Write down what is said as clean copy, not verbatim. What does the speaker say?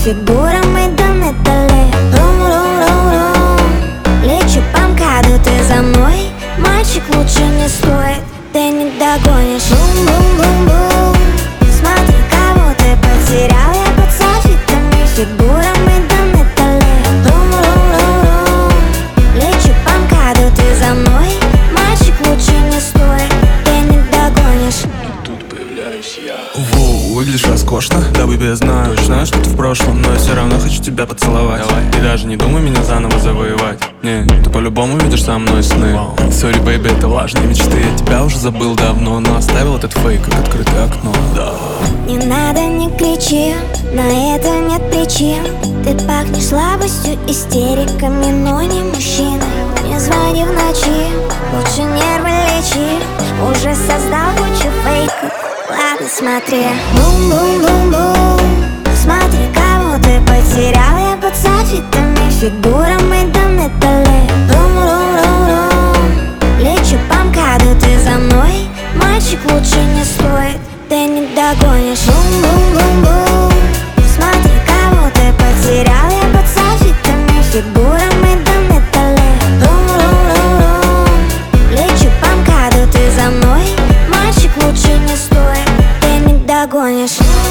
фигурами до металле. Рум-рум-рум-рум, лечу по МКАДу, ты за мной. Мальчик, лучше не стоит, ты не догонишь. Бум-бум-бум-бум, смотри, кого ты потерял. Я под софитами, фигурами до металле. Рум-рум-рум-рум, лечу по МКАДу, ты за мной. Мальчик, лучше не стоит, ты не догонишь. Тут появляюсь я. Выглядишь роскошно, да, бэйби, я знаю что ты в прошлом, но я все равно хочу тебя поцеловать. И даже не думай меня заново завоевать. Не, ты по-любому видишь со мной сны. Сори, бэйби, это влажные мечты. Я тебя уже забыл давно, но оставил этот фейк, как открытое окно. Да. Не надо, не кричи, на это нет причин. Ты пахнешь слабостью, истериками, но не мужчиной. Не звони в ночи, лучше нервы лечи. Уже создал кучу фейков, ладно, смотри. Бум-бум-бум-бум, смотри, кого ты потерял. Я под софитами, фигурами до металле. Рум-рум-рум-рум, лечу по МКАДу, ты за мной. Мальчик, лучше не стоит, ты не догонишь. Бум-бум-бум-бум, смотри, кого ты потерял. Я под софитами, фигурами до металле. Рум-рум-рум-рум, лечу по МКАДу, ты за мной. Мальчик, лучше не стоит, ты не догонишь.